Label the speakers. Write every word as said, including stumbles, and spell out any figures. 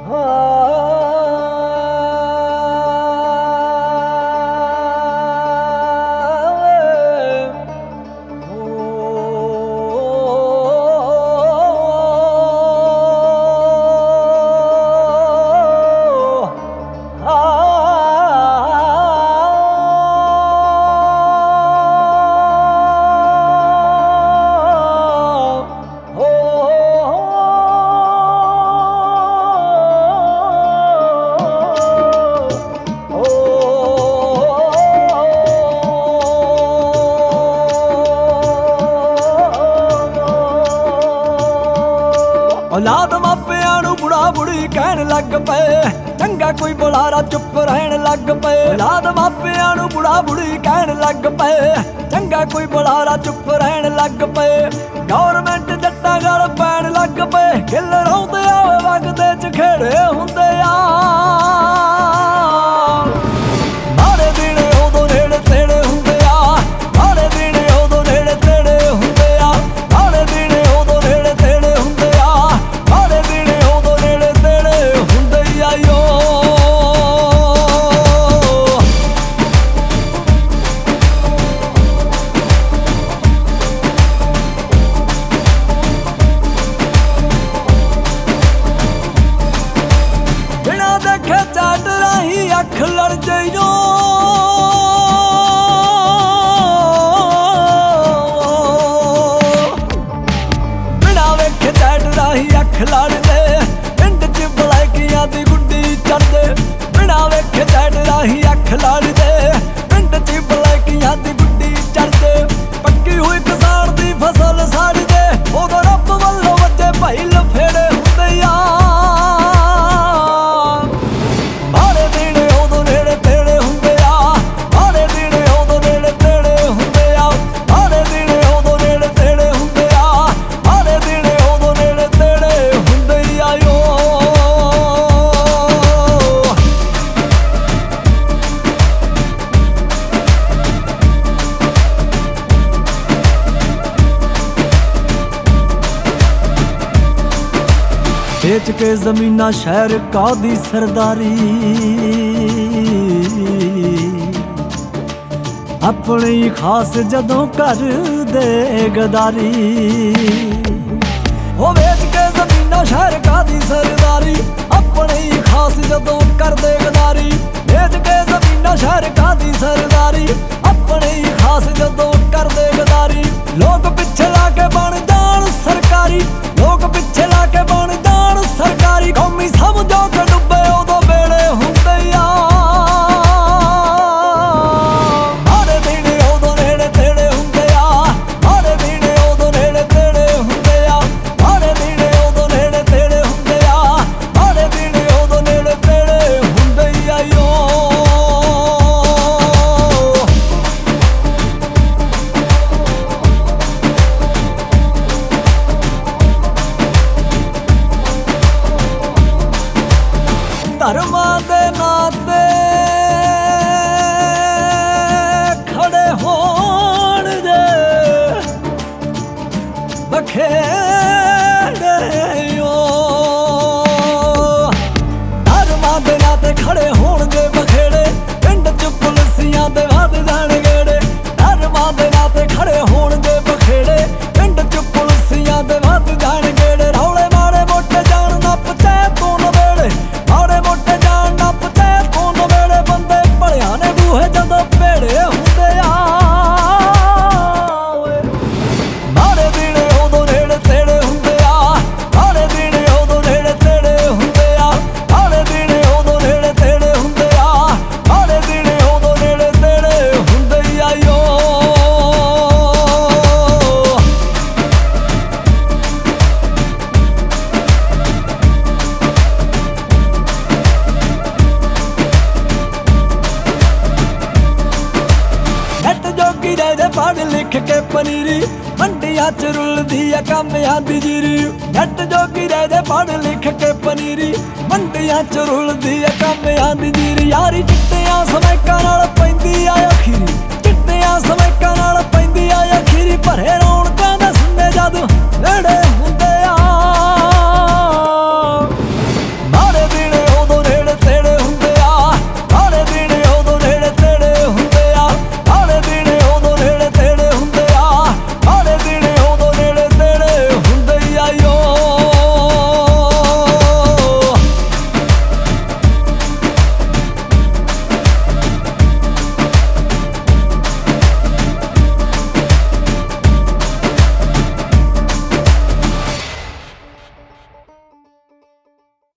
Speaker 1: औलाद मापियां नूं बुढ़ा बुढ़ी कहण लग पए, चंगा कोई बुलारा चुप रहण लग पए। औलाद मापियां नूं बुढ़ा बुढ़ी कहण लग पए, चंगा कोई बुलारा चुप रहण लग पए। गौरमेंट जट्टां गल पैण लग पए, गिल रौंदे आ वगदे च खेड़े हुंदे आ। माड़े दिन उदों नेड़े तेड़े हुंदे आ, माड़े दिन उदों नेड़े तेड़े हुंदे आ, माड़े दिन उदों नेड़े तेड़े हुंदे आ, माड़े दिन उदों नेड़े तेड़े हुंदे आ यो। बिना देखे चाट राही अख लड़ जाइयो, बिना वेखे चाट राही अख लड़दे, पिंड च बलैकियां दी गुड्डी चढ़दे। बिना वेखे चाट राही अख लड़दे, पिंड च बलैकियां दी गुड्डी चढ़दे। पक्की हुई किसान दी फसल साड़दे, उदों रब वल्लों वज्जे भाई लफेड़े हुंदे आ। माड़े दिन उदों नेड़े तेड़े हुंदे आ, माड़े दिन उदों नेड़े तेड़े हुंदे आ, माड़े दिन उदों नेड़े तेड़े हुंदे आ, माड़े दिन उदों नेड़े तेड़े हुंदे आ यो। बेच के जमीना शहर कादी सरदारी, अपनी खास जदों कर दे गदारी। वो बेच के जमीना शहर कादी सरदारी, अपनी खास जदों कर दे गदारी। बेच के जमीना शहर कादी सरदारी, अपनी खास जदों कर दे गदारी। लोग पिछे लाके बन जान सरकारी, लोग पिछे लाके बन जान सरकारी। कौमी समझो के डुबे उदों बेड़े हुंदे आ। माड़े दिन उदों नेड़े तेड़े हुंदे आ, माड़े दिन उदों नेड़े तेड़े हुंदे आ, माड़े दिन उदों नेड़े तेड़े हुंदे आ, माड़े दिन उदों नेड़े तेड़े हुंदे आ यो। धर्मां दे नाते खड़े होण जे बखेड़े यो। धर्मां दे नाते खड़े होण जे बखेड़े, पिंड च पुलिसियां दे वध जाण गेड़े। धर्मां दे नाते खड़े होण जे बखेड़े, पिंड च पुलिसियां दे वध जाण गेड़े। रौले माड़े मोटे जान नप तै तू नवेड़े, माड़े मोटे जान नप तै तू नवेड़े। बंदे भलियां ने बूहे जदों भेड़े हुंदे आ। माड़े दिन उदों नेड़े तेड़े हुंदे आ, माड़े दिन उदों नेड़े तेड़े हुंदे आ, माड़े दिन उदों नेड़े तेड़े हुंदे आ, माड़े दिन उदों नेड़े तेड़े हुंदे आ यो। नट जोगी दे दे पढ़ लिख के पनीरी, मंडियां च रुलदी आ कामियां दी जीरी। नट जोगी दे दे पढ़ लिख के पनीरी, मंडियां च रुलदी आ कामियां दी जीरी। यारी चिट्टियां समैकां नाल पैंदी आ अखीरी,